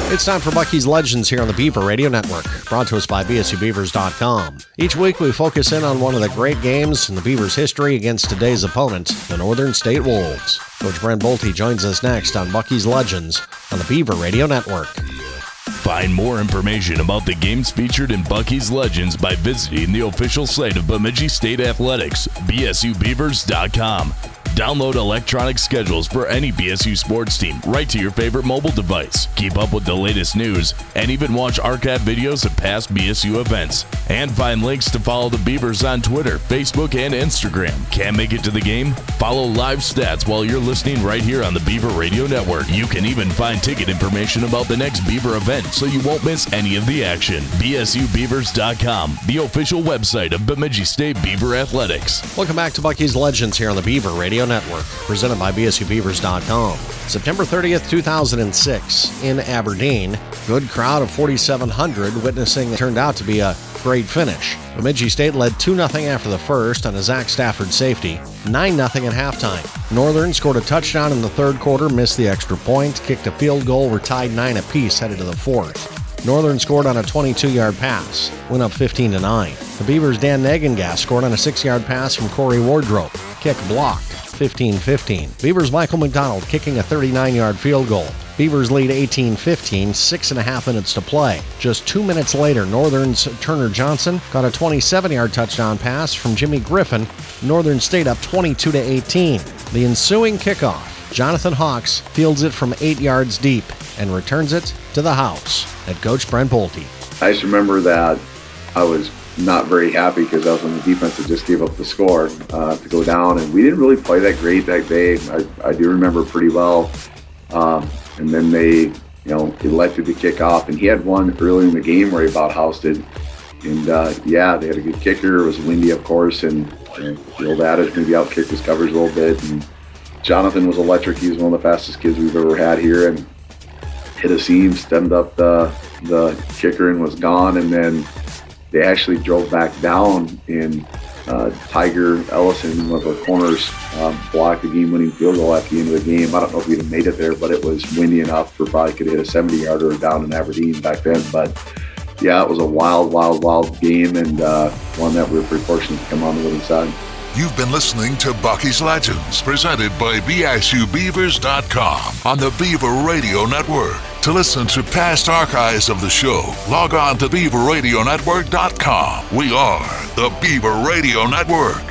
It's time for Bucky's Legends here on the Beaver Radio Network, brought to us by BSUBeavers.com. Each week we focus in on one of the great games in the Beavers' history against today's opponent, the Northern State Wolves. Coach Brent Bolte joins us next on Bucky's Legends on the Beaver Radio Network. Find more information about the games featured in Bucky's Legends by visiting the official site of Bemidji State Athletics, BSUBeavers.com. Download electronic schedules for any BSU sports team right to your favorite mobile device. Keep up with the latest news and even watch archive videos of past BSU events. And find links to follow the Beavers on Twitter, Facebook, and Instagram. Can't make it to the game? Follow live stats while you're listening right here on the Beaver Radio Network. You can even find ticket information about the next Beaver event so you won't miss any of the action. BSUBeavers.com, the official website of Bemidji State Beaver Athletics. Welcome back to Bucky's Legends here on the Beaver Radio Network, presented by BSUBeavers.com. September 30th, 2006, in Aberdeen. Good crowd of 4,700 witnessing what turned out to be a great finish. Bemidji State led 2-0 after the first on a Zach Stafford safety, 9-0 at halftime. Northern scored a touchdown in the third quarter, missed the extra point, kicked a field goal, were tied 9 apiece, headed to the fourth. Northern scored on a 22-yard pass, went up 15-9. The Beavers' Dan Negengast scored on a 6-yard pass from Corey Wardrope, kick blocked, 15-15. Beavers' Michael McDonald kicking a 39-yard field goal. Beavers lead 18-15, 6.5 minutes to play. Just 2 minutes later, Northern's Turner Johnson got a 27-yard touchdown pass from Jimmy Griffin. Northern State up 22-18. The ensuing kickoff, Jonathan Hawks fields it from 8 yards deep and returns it to the house. Head coach Brent Bolte. I just remember that I was not very happy because I was on the defense that just gave up the score to go down, and we didn't really play that great that day. I do remember pretty well. And then they elected to kick off, and he had one early in the game where he about housed it. And they had a good kicker. It was windy, of course, and the old adage, maybe out-kicked his covers a little bit. And Jonathan was electric. He was one of the fastest kids we've ever had here, and hit a seam, stemmed up the kicker, and was gone. And then they actually drove back down, and Tiger Ellison, one of our corners, blocked the game-winning field goal at the end of the game. I don't know if we'd have made it there, but it was windy enough for probably could hit a 70-yarder down in Aberdeen back then. But yeah, it was a wild game, and one that we were pretty fortunate to come on the winning side. You've been listening to Bucky's Legends, presented by BSUBeavers.com on the Beaver Radio Network. To listen to past archives of the show, log on to BeaverRadioNetwork.com. We are the Beaver Radio Network.